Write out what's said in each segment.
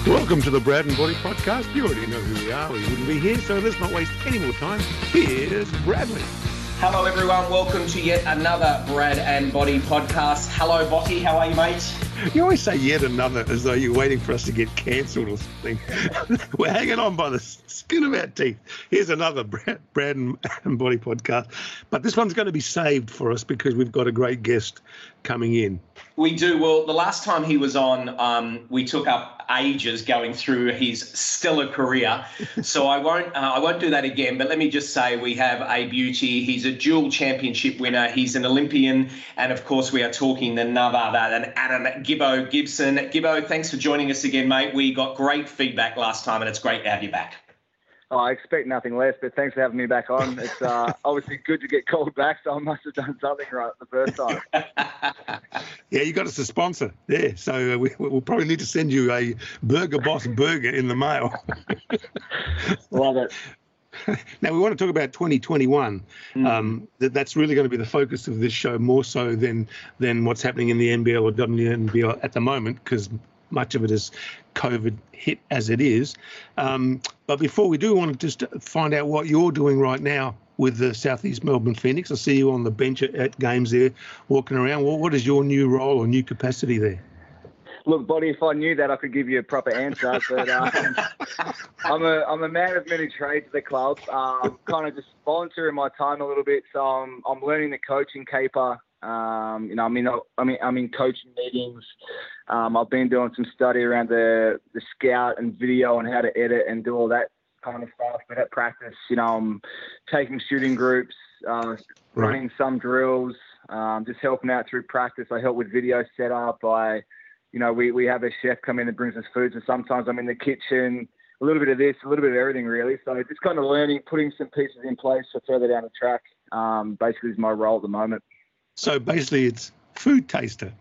Welcome to the Brad and Body Podcast. You already know who we are. We wouldn't be here, so let's not waste any more time. Here's Bradley. Hello, everyone. Welcome to yet another Brad and Body Podcast. Hello, Bocky. How are you, mate? You always say yet another as though you're waiting for us to get cancelled or something. We're hanging on by the skin of our teeth. Here's another Brad and Body Podcast. But this one's going to be saved for us because we've got a great guest coming in. We do. Well, the last time he was on, we took up ages going through his stellar career. So I won't do that again. But let me just say we have a beauty. He's a dual championship winner. He's an Olympian. And, of course, we are talking none other than Adam Gibbo Gibson. Gibbo, thanks for joining us again, mate. We got great feedback last time, and it's great to have you back. Oh, I expect nothing less, but thanks for having me back on. It's obviously good to get called back, so I must have done something right the first time. Yeah, you got us a sponsor there, so we'll probably need to send you a Burger Boss burger in the mail. Love it. Now, we want to talk about 2021. That's really going to be the focus of this show, more so than what's happening in the NBL or WNBL at the moment, because much of it is COVID hit as it is. But before we do, I want to just find out what you're doing right now with the Southeast Melbourne Phoenix. I see you on the bench at games there, walking around. Well, what is your new role or new capacity there? Look, Buddy, if I knew that, I could give you a proper answer. But I'm a man of many trades at the club. Kind of just volunteering my time a little bit. So I'm learning the coaching caper. I'm in coaching meetings. I've been doing some study around the scout and video and how to edit and do all that kind of stuff. But at practice, I'm taking shooting groups, running some drills, just helping out through practice. I help with video setup. We have a chef come in and brings us food. So sometimes I'm in the kitchen, a little bit of this, a little bit of everything really. So just kind of learning, putting some pieces in place for further down the track. Basically is my role at the moment. So basically it's food taster.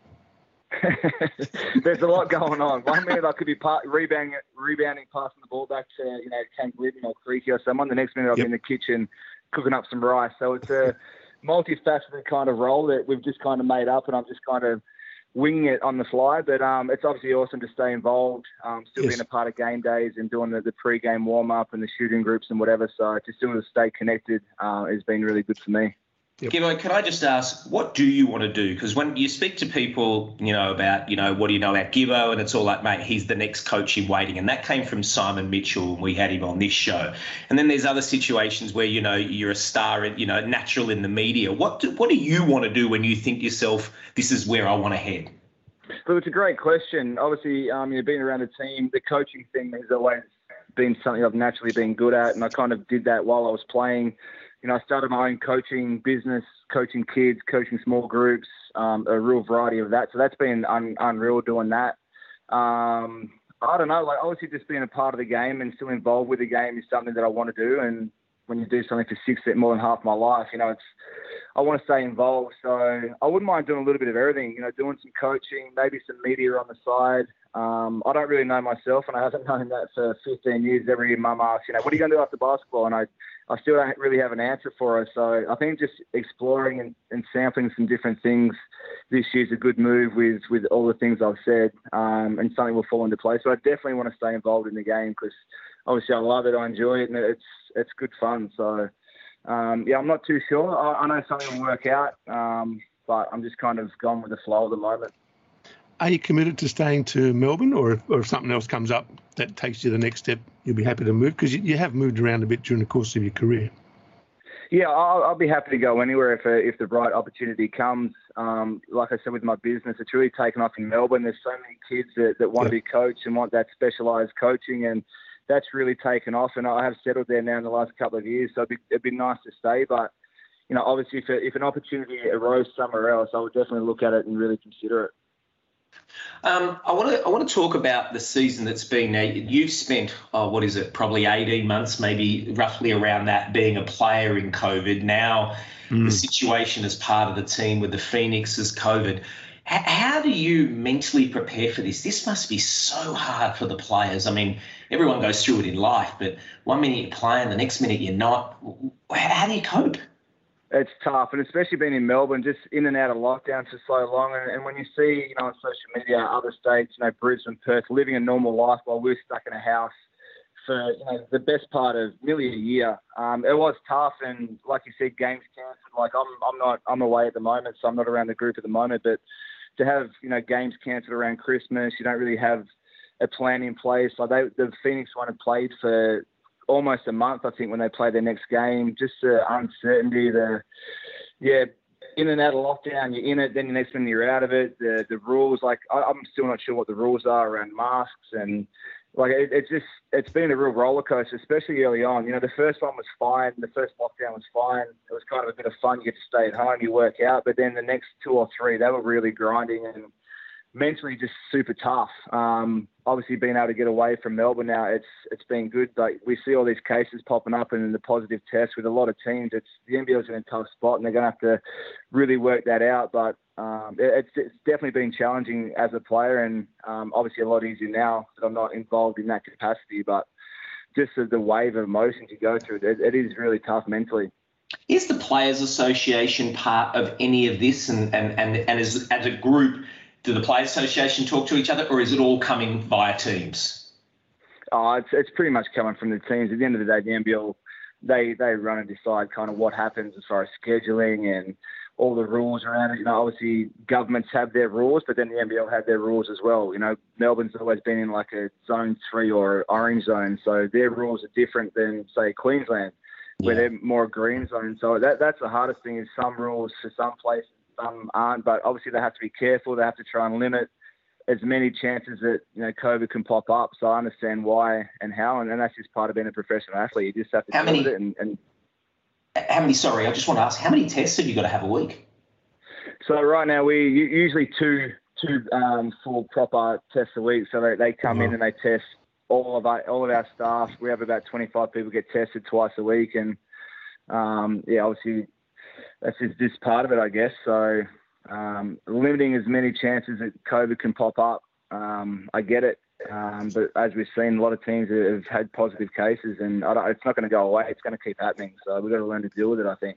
There's a lot going on. 1 minute I could be rebounding, passing the ball back to Ken Glidden or Creaky or someone. The next minute I'm in the kitchen cooking up some rice. So it's a multifaceted kind of role that we've just kind of made up, and I'm just kind of winging it on the fly. But it's obviously awesome to stay involved, still being a part of game days and doing the pre-game warm-up and the shooting groups and whatever. So just still to stay connected has been really good for me. Yep. Gibbo, can I just ask, what do you want to do? Because when you speak to people, about, what do you know about Gibbo? And it's all like, mate, he's the next coach in waiting. And that came from Simon Mitchell, and we had him on this show. And then there's other situations where, you're a star, natural in the media. What do you want to do when you think yourself, this is where I want to head? Well, it's a great question. Obviously, you've been around the team. The coaching thing has always been something I've naturally been good at, and I kind of did that while I was playing. I started my own coaching business, coaching kids, coaching small groups, a real variety of that. So that's been unreal doing that. I don't know, obviously just being a part of the game and still involved with the game is something that I want to do. And when you do something for more than half my life, I want to stay involved. So I wouldn't mind doing a little bit of everything, doing some coaching, maybe some media on the side. I don't really know myself, and I haven't known that for 15 years. Every year Mum asks, what are you going to do after basketball? And I still don't really have an answer for her. So I think just exploring and sampling some different things this year's a good move with all the things I've said, and something will fall into place. So I definitely want to stay involved in the game because obviously I love it, I enjoy it, and it's good fun. So, I'm not too sure. I know something will work out, but I'm just kind of going with the flow at the moment. Are you committed to staying to Melbourne, or if something else comes up that takes you the next step, you'll be happy to move? Because you have moved around a bit during the course of your career. Yeah, I'll be happy to go anywhere if the right opportunity comes. Like I said, with my business, it's really taken off in Melbourne. There's so many kids that want to be coached and want that specialised coaching, and that's really taken off. And I have settled there now in the last couple of years, so it'd be nice to stay. But, obviously if an opportunity arose somewhere else, I would definitely look at it and really consider it. I want to talk about the season that's been now. You've spent, probably 18 months, maybe roughly around that, being a player in COVID. Now the situation as part of the team with the Phoenix is COVID. How do you mentally prepare for this? This must be so hard for the players. I mean, everyone goes through it in life, but 1 minute you're playing, the next minute you're not. How do you cope? It's tough, and especially being in Melbourne, just in and out of lockdown for so long. And when you see, on social media, other states, Brisbane, Perth, living a normal life while we're stuck in a house for the best part of nearly a year, it was tough. And like you said, games cancelled. Like I'm away at the moment, so I'm not around the group at the moment. But to have games cancelled around Christmas, you don't really have a plan in place. Like the Phoenix one had played for almost a month, I think, when they played their next game. Just the uncertainty, in and out of lockdown. You're in it, then the next minute you're out of it. The rules, I'm still not sure what the rules are around masks, and it's been a real roller coaster, especially early on. The first one was fine. The first lockdown was fine. It was kind of a bit of fun. You get to stay at home, you work out, but then the next 2 or 3, they were really grinding and mentally just super tough. Obviously, being able to get away from Melbourne now, it's been good. But we see all these cases popping up and the positive tests with a lot of teams. The NBL's in a tough spot, and they're going to have to really work that out. But it's definitely been challenging as a player, and obviously a lot easier now that I'm not involved in that capacity. But just the wave of emotions you go through, it is really tough mentally. Is the Players Association part of any of this, and as a group? Do the Players Association talk to each other, or is it all coming via teams? Oh, it's pretty much coming from the teams. At the end of the day, the NBL, they run and decide kind of what happens as far as scheduling and all the rules around it. Obviously governments have their rules, but then the NBL have their rules as well. Melbourne's always been in like a zone 3 or orange zone, so their rules are different than, say, Queensland, where they're more green zone. So that's the hardest thing, is some rules for some places, some aren't, but obviously they have to be careful. They have to try and limit as many chances that COVID can pop up. So I understand why and how, and that's just part of being a professional athlete. You just have to deal with it. And how many? Sorry, I just want to ask, how many tests have you got to have a week? So right now we usually two full proper tests a week. So they come in and they test all of our staff. We have about 25 people get tested twice a week, and obviously. That's just part of it, I guess. So limiting as many chances that COVID can pop up, I get it. But as we've seen, a lot of teams have had positive cases, and it's not going to go away. It's going to keep happening. So we've got to learn to deal with it, I think.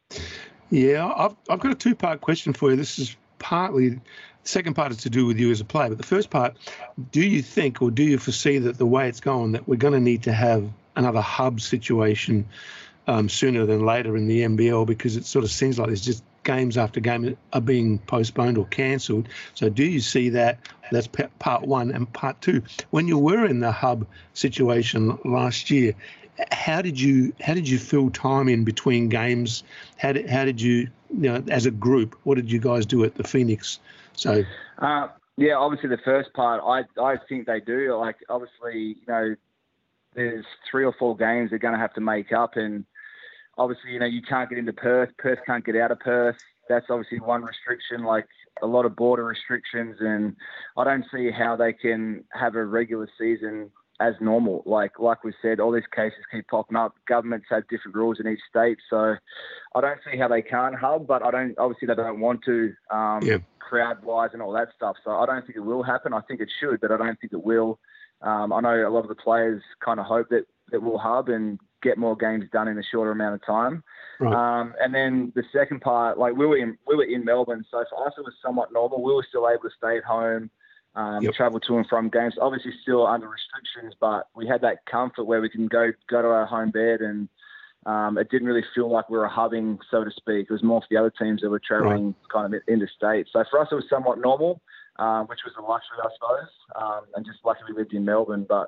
Yeah, I've got a 2-part question for you. This is partly, the second part is to do with you as a player. But the first part, do you think, or do you foresee that the way it's going, that we're going to need to have another hub situation sooner than later in the NBL, because it sort of seems like there's just games after game are being postponed or cancelled. So do you see that? That's part one. And part two, when you were in the hub situation last year, how did you fill time in between games? How did you as a group, what did you guys do at the Phoenix? So obviously the first part, I think they do. Like, obviously, there's 3 or 4 games they're going to have to make up, and obviously, you can't get into Perth. Perth can't get out of Perth. That's obviously one restriction, like a lot of border restrictions, and I don't see how they can have a regular season as normal. Like we said, all these cases keep popping up. Governments have different rules in each state, so I don't see how they can't hub, but obviously they don't want to, crowd-wise and all that stuff. So I don't think it will happen. I think it should, but I don't think it will. I know a lot of the players kind of hope that we'll hub and get more games done in a shorter amount of time. Right. And then the second part, like we were in Melbourne, so for us it was somewhat normal. We were still able to stay at home, travel to and from games. Obviously still under restrictions, but we had that comfort where we can go to our home bed, and it didn't really feel like we were hubbing, so to speak. It was more for the other teams that were traveling kind of interstate. So for us it was somewhat normal, which was a luxury, I suppose, and just lucky we lived in Melbourne. But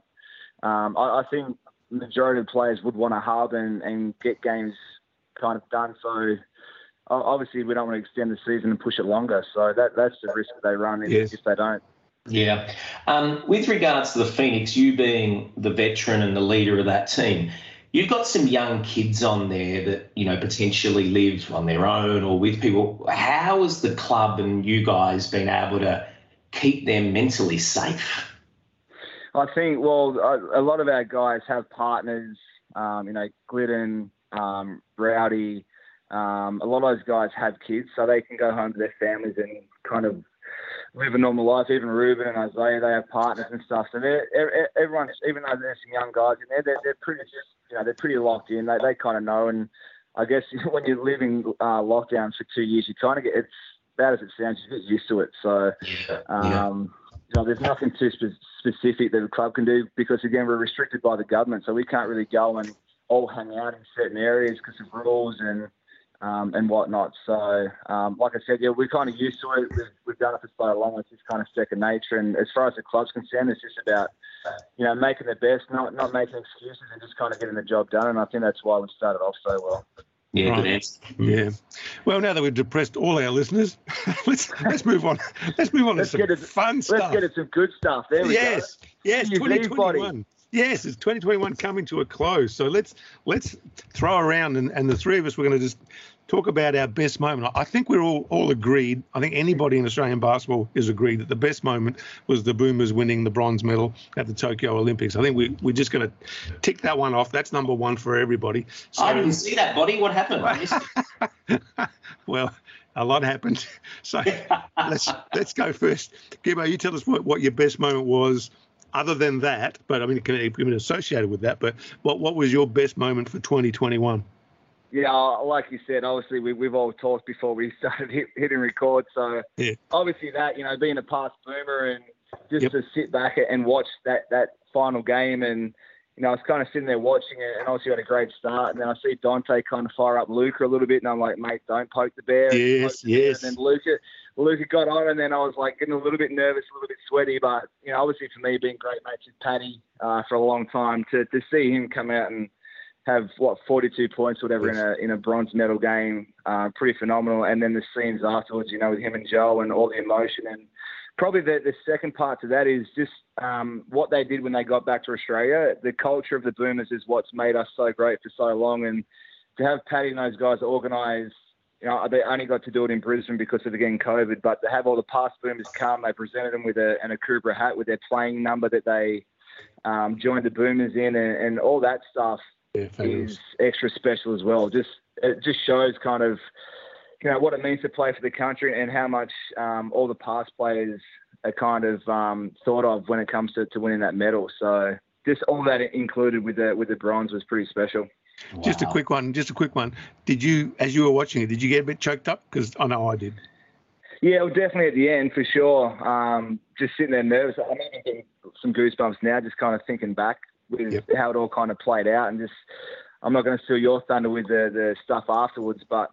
I think the majority of players would want to hub and get games kind of done. So obviously we don't want to extend the season and push it longer. So that's the risk that they run if they don't. Yeah. With regards to the Phoenix, you being the veteran and the leader of that team, you've got some young kids on there that, potentially live on their own or with people. How has the club and you guys been able to keep them mentally safe? I think, a lot of our guys have partners, Glidden, Rowdy. A lot of those guys have kids, so they can go home to their families and kind of live a normal life. Even Ruben and Isaiah, they have partners and stuff. So everyone, even though there's some young guys in there, they're pretty locked in. They kind of know, and I guess when you're living lockdowns for 2 years, you kind of get, it's bad as it sounds, you get used to it. So, there's nothing too specific that the club can do because, again, we're restricted by the government. So we can't really go and all hang out in certain areas because of rules and whatnot. So, like I said, we're kind of used to it. We've done it for so long. It's just kind of second nature. And as far as the club's concerned, it's just about, making the best, not making excuses and just kind of getting the job done. And I think that's why we started off so well. Yeah, right. Good answer. Yeah. Well, now that we've depressed all our listeners, let's move on. Let's move on to some fun stuff. Let's get into some good stuff. There we go. Yes, 2021. Yes, it's 2021 coming to a close. So let's throw around and the three of us, we're going to just talk about our best moment. I think we're all agreed. I think anybody in Australian basketball is agreed that the best moment was the Boomers winning the bronze medal at the Tokyo Olympics. I think we're just going to tick that one off. That's number one for everybody. So, I didn't see that, buddy. What happened? Well, a lot happened. So let's go first. Gibbo, you tell us what your best moment was. Other than that, but I mean, it can be associated with that. But what was your best moment for 2021? Yeah, like you said, obviously we've all talked before we started hitting record. So obviously that, being a past Boomer and just to sit back and watch that final game and, I was kind of sitting there watching it and obviously had a great start. And then I see Dante kind of fire up Luka a little bit and I'm like, mate, don't poke the bear. Yes. And then Luka got on and then I was like getting a little bit nervous, a little bit sweaty. But, obviously for me being great mates with Paddy for a long time, to see him come out and have 42 points, whatever, in a bronze medal game, pretty phenomenal. And then the scenes afterwards, with him and Joe and all the emotion. And probably the second part to that is just what they did when they got back to Australia. The culture of the Boomers is what's made us so great for so long. And to have Paddy and those guys organise, they only got to do it in Brisbane because of, again, COVID, but to have all the past Boomers come, they presented them with an Akubra hat with their playing number that they joined the Boomers in and all that stuff. Is extra special as well. It just shows kind of, what it means to play for the country and how much all the past players are kind of thought of when it comes to winning that medal. So just all that included with the bronze was pretty special. Wow. Just a quick one. Did you, as you were watching it, did you get a bit choked up? Because I know I did. Yeah, well, definitely at the end for sure. Just sitting there nervous. I'm even getting some goosebumps now, just kind of thinking back with how it all kind of played out, and just I'm not going to steal your thunder with the stuff afterwards, but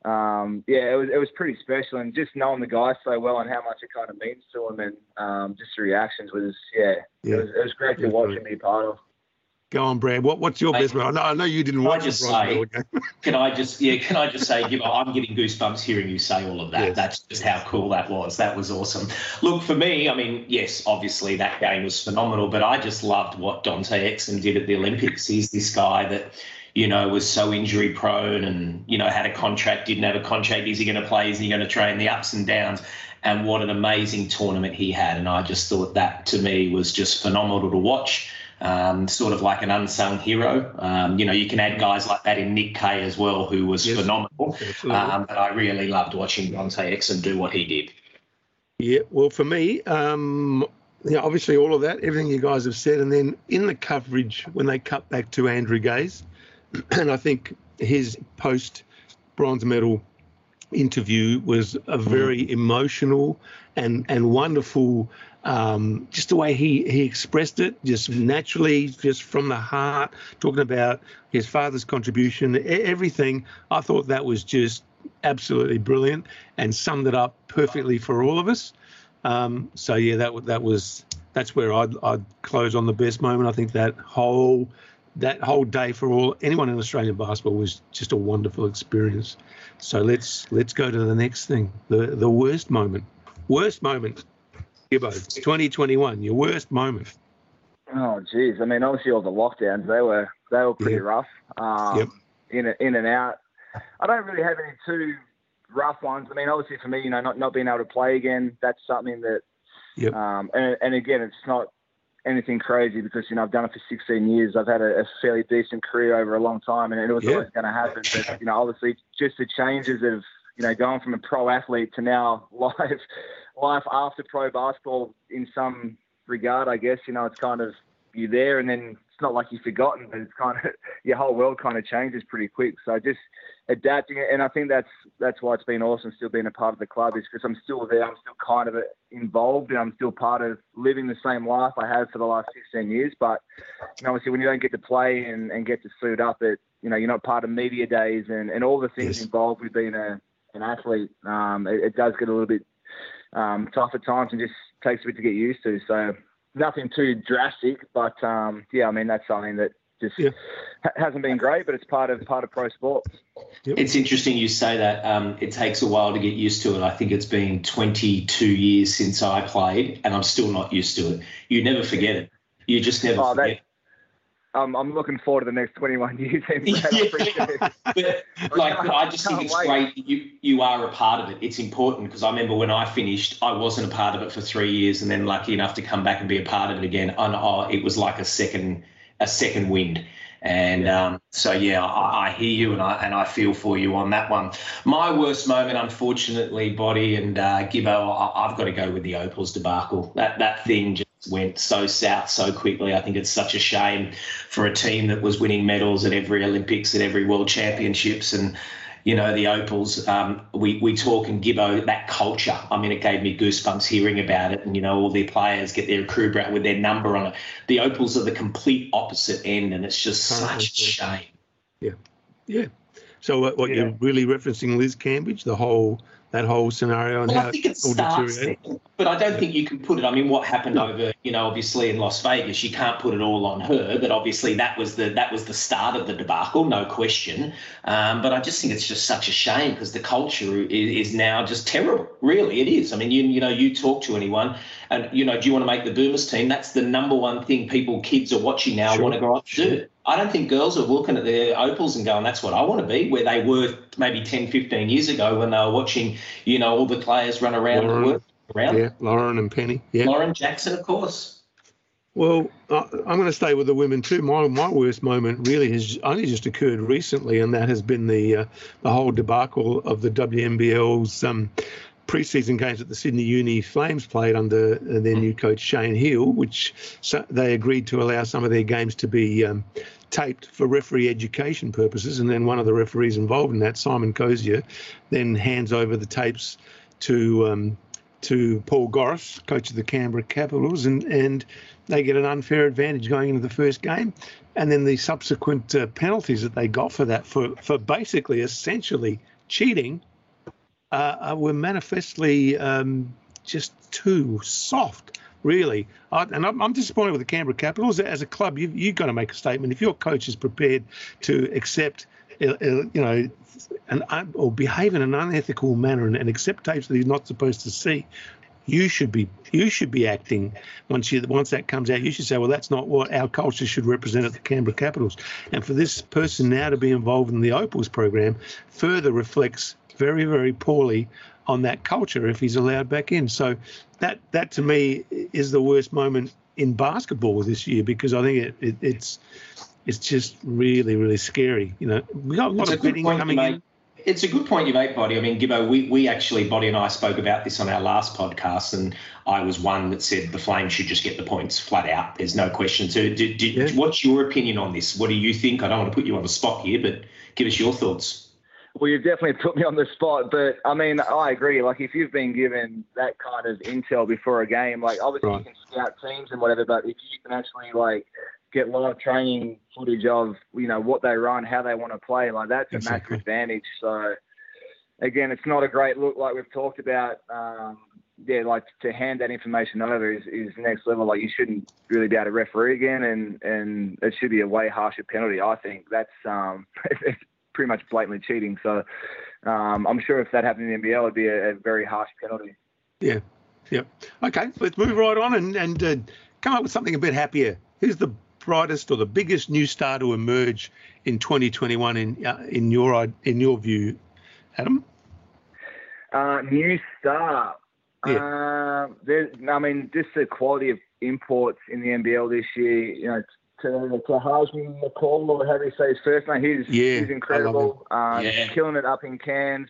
it was pretty special, and just knowing the guys so well and how much it kind of means to them, and just the reactions was it was great to watch and be part of. Go on, Brad. What's your best moment? I know you didn't watch the bronze medal game. Can I just say, Gibbo, I'm getting goosebumps hearing you say all of that. Yes. That's just how cool that was. That was awesome. Look, for me, I mean, yes, obviously that game was phenomenal, but I just loved what Dante Exum did at the Olympics. He's this guy that, was so injury prone and, had a contract, didn't have a contract. Is he going to play? Is he going to train? The ups and downs. And what an amazing tournament he had. And I just thought that, to me, was just phenomenal to watch. Sort of like an unsung hero. You can add guys like that in Nick Kay as well, who was phenomenal. But I really loved watching Dante Exum do what he did. Yeah, well, for me, obviously all of that, everything you guys have said, and then in the coverage when they cut back to Andrew Gaze, and I think his post-bronze medal interview was a very emotional and wonderful. Just the way he expressed it, just naturally, just from the heart, talking about his father's contribution, everything. I thought that was just absolutely brilliant and summed it up perfectly for all of us. That's where I'd close on the best moment. I think that whole day for anyone in Australian basketball was just a wonderful experience. So let's go to the next thing, the worst moment. Worst moment. Gibbo, 2021, your worst moment. Oh, geez. I mean, obviously all the lockdowns, they were pretty rough. In and out. I don't really have any too rough ones. I mean, obviously for me, not being able to play again, that's something that, and again, it's not anything crazy because, I've done it for 16 years. I've had a fairly decent career over a long time and it was always going to happen. But, obviously just the changes of, going from a pro athlete to now life after pro basketball in some regard, I guess, it's kind of you're there and then it's not like you've forgotten, but it's kind of your whole world kind of changes pretty quick. So just adapting it. And I think that's why it's been awesome still being a part of the club, is because I'm still there. I'm still kind of involved, and I'm still part of living the same life I have for the last 16 years. But obviously, when you don't get to play and get to suit up, you're not part of media days and all the things involved with being an athlete. It does get a little bit tough at times and just takes a bit to get used to. So nothing too drastic, but that's something that just hasn't been great, but it's part of pro sport. Yep. It's interesting you say that. It takes a while to get used to it. I think it's been 22 years since I played, and I'm still not used to it. You never forget it. You just never forget. I'm looking forward to the next 21 years. I just think it's great that you are a part of it. It's important, because I remember when I finished, I wasn't a part of it for 3 years, and then lucky enough to come back and be a part of it again. And it was like a second wind. And I hear you, and I feel for you on that one. My worst moment, unfortunately, Boddy and Gibbo, I've got to go with the Opals debacle. That thing just went so south so quickly. I think it's such a shame for a team that was winning medals at every Olympics, at every World Championships, and the Opals, we talk, and Gibbo, that culture. I mean, it gave me goosebumps hearing about it, and, all their players get their crew out with their number on it. The Opals are the complete opposite end, and it's just such a shame. Yeah. So what you're really referencing, Liz Cambridge, that whole scenario, and how I think it starts there, but I don't think you can put it. I mean, what happened over, obviously in Las Vegas, you can't put it all on her, but obviously that was the start of the debacle, no question. But I just think it's just such a shame, because the culture is now just terrible. Really, it is. I mean, you talk to anyone, and do you want to make the Boomers team? That's the number one thing kids are watching now, want to grow up to do. I don't think girls are looking at their Opals and going, that's what I want to be, where they were maybe 10, 15 years ago when they were watching, all the players run around the world. Yeah, Lauren and Penny. Yeah. Lauren Jackson, of course. Well, I'm going to stay with the women too. My worst moment really has only just occurred recently, and that has been the whole debacle of the WNBL's pre-season games that the Sydney Uni Flames played under their new coach Shane Heal, which they agreed to allow some of their games to be taped for referee education purposes, and then one of the referees involved in that, Simon Cozier, then hands over the tapes to Paul Goris, coach of the Canberra Capitals, and they get an unfair advantage going into the first game. And then the subsequent penalties that they got for that, for basically essentially cheating, were manifestly just too soft, really. I'm disappointed with the Canberra Capitals. As a club, you've got to make a statement. If your coach is prepared to accept, or behave in an unethical manner and accept tapes that he's not supposed to see, you should be acting. Once that comes out, you should say, well, that's not what our culture should represent at the Canberra Capitals. And for this person now to be involved in the Opals program further reflects very, very poorly on that culture if he's allowed back in. So that to me is the worst moment in basketball this year, because I think it's just really, really scary. We got a lot of betting coming in. It's a good point you make, Boddy. I mean, Gibbo, we actually, Boddy and I spoke about this on our last podcast, and I was one that said the Flames should just get the points flat out. There's no question. So what's your opinion on this? What do you think? I don't want to put you on the spot here, but give us your thoughts. Well, you've definitely put me on the spot, but I mean, I agree. Like, if you've been given that kind of intel before a game, like, obviously you can scout teams and whatever, but if you can actually, like, get live training footage of, what they run, how they want to play, like, that's a massive advantage. So, again, it's not a great look, like we've talked about. Like, to hand that information over is next level. Like, you shouldn't really be able to referee again, and it should be a way harsher penalty. I think that's it's pretty much blatantly cheating. So I'm sure if that happened in the NBL, it'd be a very harsh penalty. Yeah. Yep. Okay, let's move right on and come up with something a bit happier. Who's the brightest or the biggest new star to emerge in 2021 in your view, Adam? New star. Yeah. Just the quality of imports in the NBL this year, to Hajmi McCall, or however you say his first name, he's incredible. Killing it up in Cairns.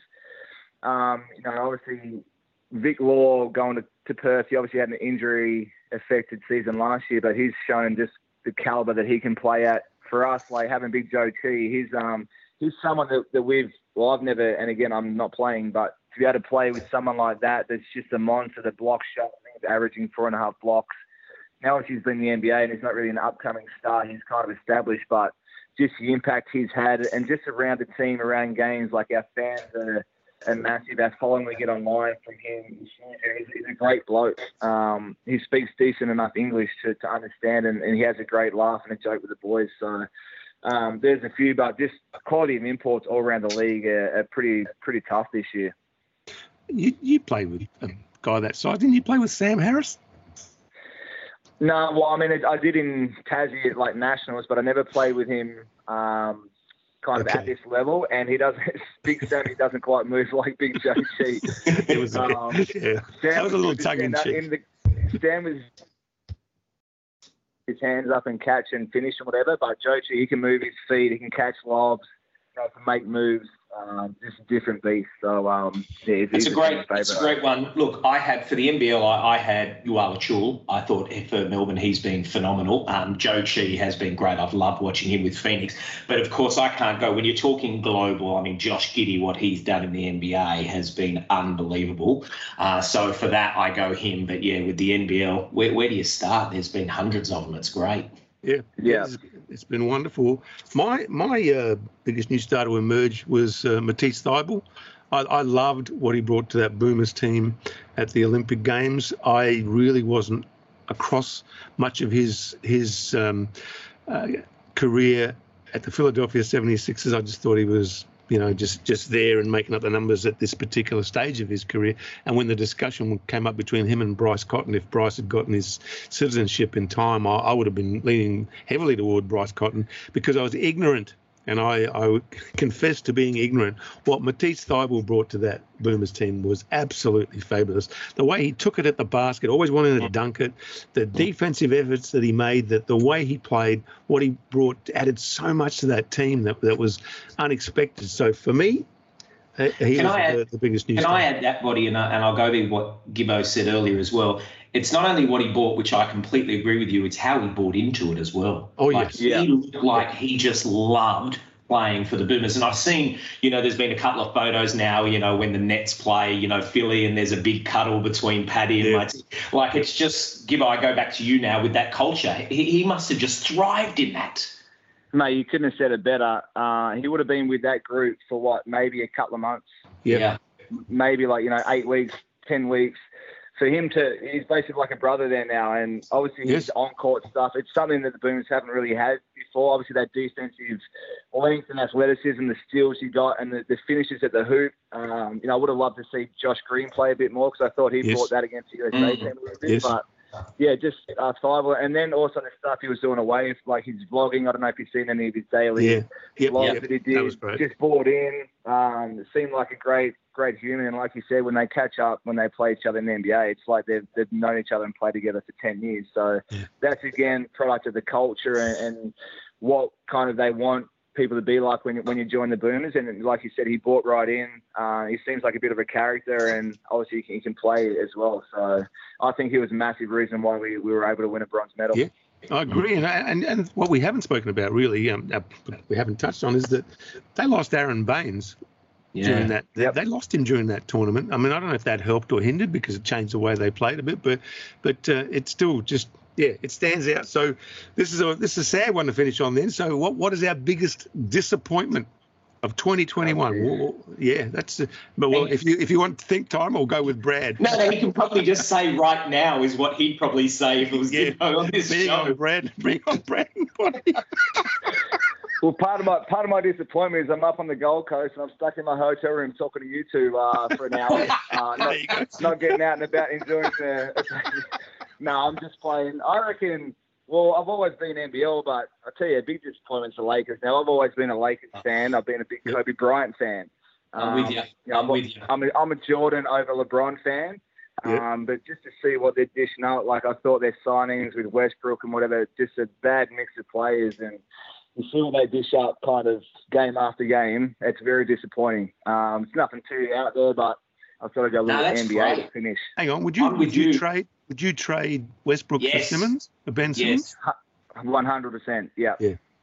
Obviously Vic Law going to Perth. He obviously had an injury-affected season last year, but he's shown just the caliber that he can play at. For us, like having Big Joe Chi, he's someone that I've never, and again, I'm not playing, but to be able to play with someone like that, that's just a monster, the block shot, I think he's averaging 4.5 blocks. Now he's been in the NBA and he's not really an upcoming star, he's kind of established, but just the impact he's had, and just around the team, around games, like our fans are massive. Our following we get online from him, he's a great bloke. He speaks decent enough English to understand, and he has a great laugh and a joke with the boys. So there's a few, but just quality of imports all around the league are pretty tough this year. You played with a guy that size, didn't you? Play with Sam Harris? No, well, I mean, I did in Tassie at like nationals, but I never played with him at this level. And he doesn't, Big Sam, he doesn't quite move like Big Joe G. It was, that was a little tongue in cheek. Sam was his hands up and catch and finish and whatever, but Joe G, he can move his feet, he can catch lobs, can make moves. Just a different beast. So it's a great one. Look, I had for the NBL, I had Yuala Chul. I thought for Melbourne he's been phenomenal. Joe Chi has been great. I've loved watching him with Phoenix. But of course, I can't go when you're talking global. I mean, Josh Giddey, what he's done in the NBA has been unbelievable. So for that, I go him. But yeah, with the NBL, where do you start? There's been hundreds of them. It's great. Yeah. It's been wonderful. My biggest new star to emerge was Matisse Thybulle. I loved what he brought to that Boomers team at the Olympic Games. I really wasn't across much of his career at the Philadelphia 76ers. I just thought he was, just there and making up the numbers at this particular stage of his career. And when the discussion came up between him and Bryce Cotton, if Bryce had gotten his citizenship in time, I would have been leaning heavily toward Bryce Cotton, because I was ignorant. And I confess to being ignorant. What Matisse Thybulle brought to that Boomers team was absolutely fabulous. The way he took it at the basket, always wanted to dunk it, the defensive efforts that he made, the way he played, what he brought, added so much to that team that was unexpected. So for me, he was the biggest news. Can I add that, Body, and I'll go to what Gibbo said earlier as well. It's not only what he bought, which I completely agree with you, it's how he bought into it as well. Oh, yes. He looked like he just loved playing for the Boomers. And I've seen, there's been a couple of photos now, when the Nets play, Philly, and there's a big cuddle between Paddy and my team. Like, it's just, Gibbo, I go back to you now with that culture. He must have just thrived in that. Mate, you couldn't have said it better. He would have been with that group for maybe a couple of months. Yeah. Maybe 8 weeks, 10 weeks. For him he's basically like a brother there now, and obviously his on-court stuff, it's something that the Boomers haven't really had before. Obviously that defensive length and athleticism, the steals he got, and the finishes at the hoop. I would have loved to see Josh Green play a bit more, because I thought he brought that against the USA team a little bit. But just Thybulle, and then also the stuff he was doing away, like his vlogging. I don't know if you've seen any of his daily vlogs that he did. That was great. Just bought in. It seemed like a great human, and like you said, when they catch up, when they play each other in the NBA, it's like they've known each other and played together for 10 years. So that's, again, product of the culture and what kind of they want people to be like when you join the Boomers. And like you said, he bought right in. He seems like a bit of a character, and obviously he can play as well. So I think he was a massive reason why we were able to win a bronze medal. Yeah. I agree, and what we haven't spoken about really, we haven't touched on, is that they lost Aaron Baines during that. They lost him during that tournament. I mean, I don't know if that helped or hindered, because it changed the way they played a bit, but it's still just it stands out. So this is a sad one to finish on then. So what is our biggest disappointment of 2021? That's. But if you want to think time, I'll go with Brad. No, he can probably just say right now is what he'd probably say if it was on this show. Bring on Brad. Well, part of my disappointment is I'm up on the Gold Coast and I'm stuck in my hotel room talking to you two for an hour, not getting out and about enjoying the. No, I'm just playing. I reckon. Well, I've always been NBL, but I tell you, a big disappointment's the Lakers. Now, I've always been a Lakers fan. I've been a big Kobe Bryant fan. I'm with you. I'm a Jordan over LeBron fan. But just to see what they're dishing out, like I thought their signings with Westbrook and whatever, just a bad mix of players, and you see what they dish up kind of game after game. It's very disappointing. It's nothing too out there, but I've got to go look at NBA to finish. Hang on, would you trade Westbrook for Simmons, for Ben Simmons? 100%. Yeah.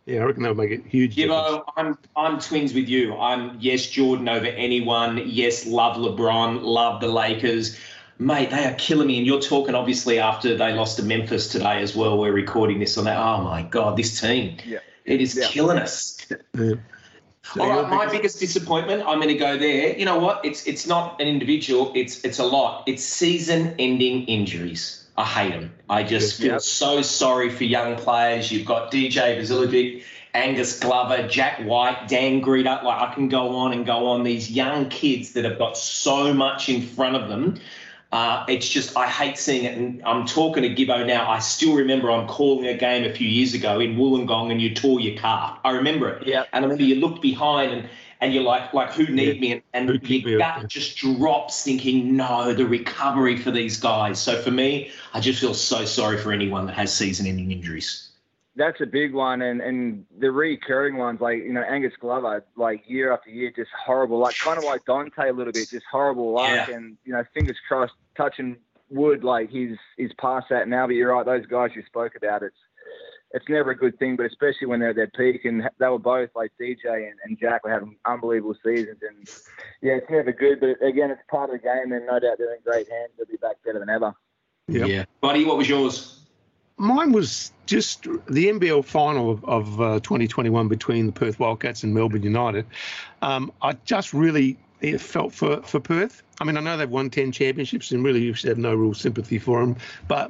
Yeah, I reckon they'll make a huge difference. I'm twins with you. I'm yes, Jordan over anyone. Yes, love LeBron, love the Lakers. Mate, they are killing me. And you're talking, obviously, after they lost to Memphis today as well. We're recording this on that. Oh, my God, this team. Yeah. It is killing us. Yeah. So all right, my biggest disappointment, I'm going to go there. You know what? It's not an individual. It's a lot. It's season-ending injuries. I hate them. I just feel so sorry for young players. You've got DJ Vasiljevic, Angus Glover, Jack White, Dan Greeter. Like, I can go on and go on. These young kids that have got so much in front of them. It's just, I hate seeing it. And I'm talking to Gibbo now. I still remember I'm calling a game a few years ago in Wollongong and you tore your calf. I remember it. Yeah. And I remember you looked behind and you're like who need me? And your gut just drops thinking, no, the recovery for these guys. So for me, I just feel so sorry for anyone that has season-ending injuries. That's a big one, and the recurring ones, like, you know, Angus Glover, like, year after year, just horrible, like, kind of like Dante a little bit, just horrible luck, and, you know, fingers crossed, touching wood, like, he's past that now, but you're right, those guys you spoke about, it's never a good thing, but especially when they're at their peak, and they were both, like, DJ and Jack were having unbelievable seasons, and, yeah, it's never good, but, again, it's part of the game, and no doubt they're in great hands, they'll be back better than ever. Yep. Yeah. Buddy, what was yours? Mine was just the NBL final of 2021 between the Perth Wildcats and Melbourne United. I just really felt for Perth. I mean, I know they've won 10 championships and really you should have no real sympathy for them. But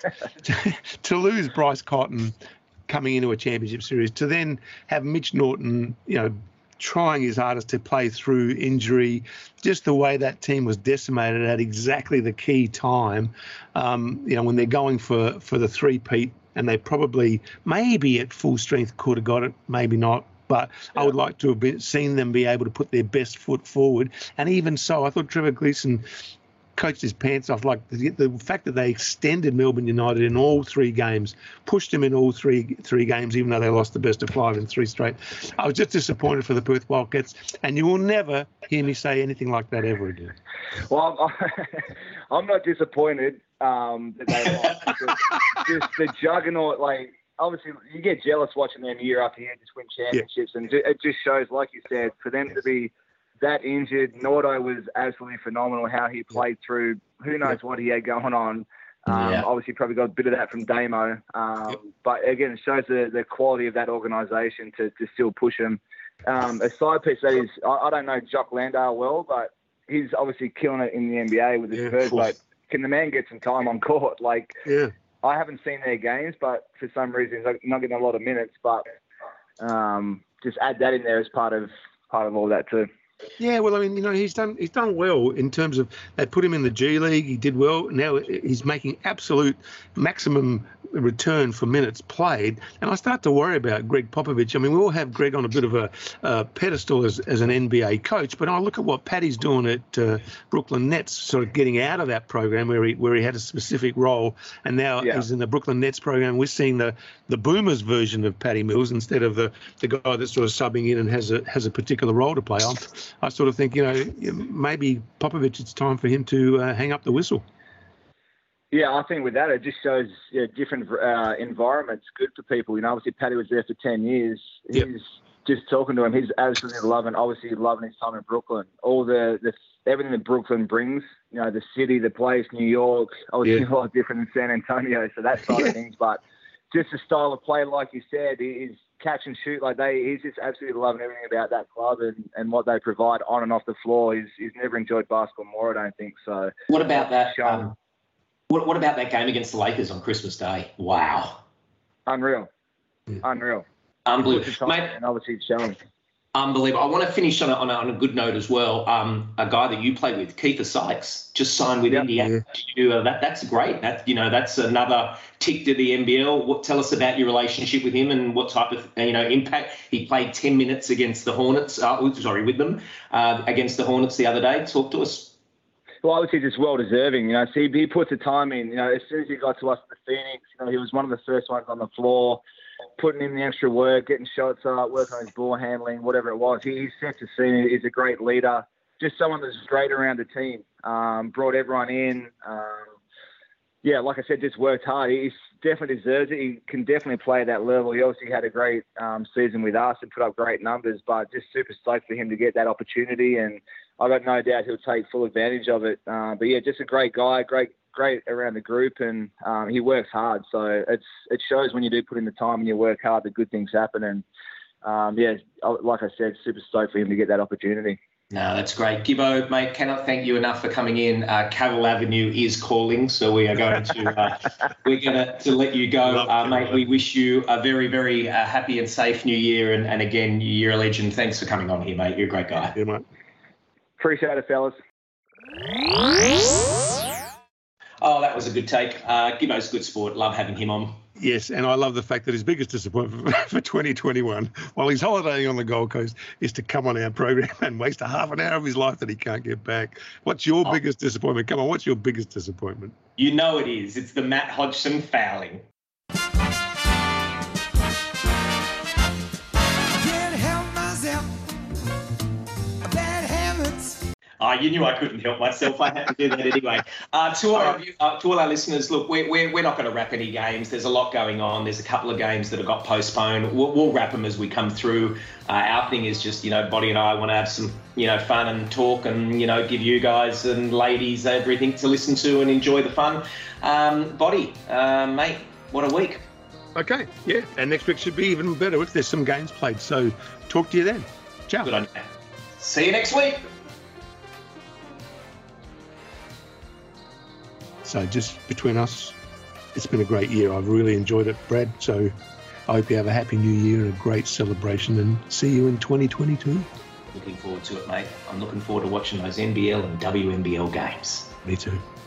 to lose Bryce Cotton coming into a championship series, to then have Mitch Norton, you know, trying his hardest to play through injury, just the way that team was decimated at exactly the key time, you know, when they're going for the three-peat and they probably maybe at full strength could have got it, maybe not. But I would like to have seen them be able to put their best foot forward. And even so, I thought Trevor Gleeson coached his pants off. Like the fact that they extended Melbourne United in all three games, pushed them in all three games, even though they lost the best of 5 in 3 straight. I was just disappointed for the Perth Wildcats, and you will never hear me say anything like that ever again. Well, I'm not disappointed that they lost. Just the juggernaut, like, obviously you get jealous watching them year after year just win championships, and it just shows, like you said, for them to be that injured. Nordo was absolutely phenomenal how he played through. Who knows what he had going on. Obviously probably got a bit of that from Damo. But again, it shows the quality of that organisation to still push him. A side piece that is, I don't know Jock Landale well, but he's obviously killing it in the NBA with the Spurs. But can the man get some time on court? Like, I haven't seen their games, but for some reason he's not getting a lot of minutes. But just add that in there as part of all that too. Yeah, well, I mean, you know, he's done well in terms of they put him in the G League. He did well. Now he's making absolute maximum return for minutes played. And I start to worry about Greg Popovich. I mean, we all have Greg on a bit of a pedestal as an NBA coach, but I look at what Paddy's doing at Brooklyn Nets, sort of getting out of that program where he had a specific role, and now he's in the Brooklyn Nets program. We're seeing the Boomers version of Paddy Mills instead of the guy that's sort of subbing in and has a particular role to play on. I sort of think, you know, maybe Popovich, it's time for him to hang up the whistle. Yeah, I think with that, it just shows different environments good for people. You know, obviously Paddy was there for 10 years. He's just talking to him. He's absolutely loving his time in Brooklyn. All the everything that Brooklyn brings, you know, the city, the place, New York, obviously a lot different than San Antonio, so that side of things. But just the style of play, like you said, is catch and shoot. Like he's just absolutely loving everything about that club and what they provide on and off the floor. He's never enjoyed basketball more, I don't think so. What about that? What about that game against the Lakers on Christmas Day? Wow. Unreal. Unbelievable. Mate, and obviously it's showing. Unbelievable. I want to finish on a good note as well. A guy that you played with, Kiefer Sykes, just signed with Indiana. That's great. That's another tick to the NBL. Tell us about your relationship with him and what type of impact. He played 10 minutes against the Hornets. With them against the Hornets the other day. Talk to us. Well, obviously just well deserving. You know, see, he puts the time in. You know, as soon as he got to us at the Phoenix, you know, he was one of the first ones on the floor, putting in the extra work, getting shots up, working on his ball handling, whatever it was. He sets the scene. He's a great leader. Just someone that's great around the team. Brought everyone in. Like I said, just worked hard. definitely deserves it. He can definitely play at that level. He obviously had a great season with us and put up great numbers, but just super stoked for him to get that opportunity. And I got no doubt he'll take full advantage of it. But yeah, just a great guy, great around the group, and he works hard. So it shows when you do put in the time and you work hard that good things happen. And yeah, like I said, super stoked for him to get that opportunity. No, that's great. Gibbo, mate, cannot thank you enough for coming in. Cavill Avenue is calling, so we are going to let you go. Mate, we wish you a very, very happy and safe new year. And again, you're a legend. Thanks for coming on here, mate. You're a great guy. Yeah, mate. Appreciate it, fellas. Oh, that was a good take. Gibbo's good sport. Love having him on. Yes, and I love the fact that his biggest disappointment for 2021, while he's holidaying on the Gold Coast, is to come on our program and waste a half an hour of his life that he can't get back. What's your biggest disappointment? Come on, what's your biggest disappointment? You know it is. It's the Matt Hodgson fouling. You knew I couldn't help myself. I had to do that anyway. To all our listeners, look, we're not going to wrap any games. There's a lot going on. There's a couple of games that have got postponed. We'll wrap them as we come through. Our thing is just, Boddy and I want to have some, fun and talk and, give you guys and ladies everything to listen to and enjoy the fun. Boddy, mate, what a week. Okay, yeah. And next week should be even better if there's some games played. So talk to you then. Ciao. Good on you. See you next week. So just between us, it's been a great year. I've really enjoyed it, Brad. So I hope you have a happy new year and a great celebration, and see you in 2022. Looking forward to it, mate. I'm looking forward to watching those NBL and WNBL games. Me too.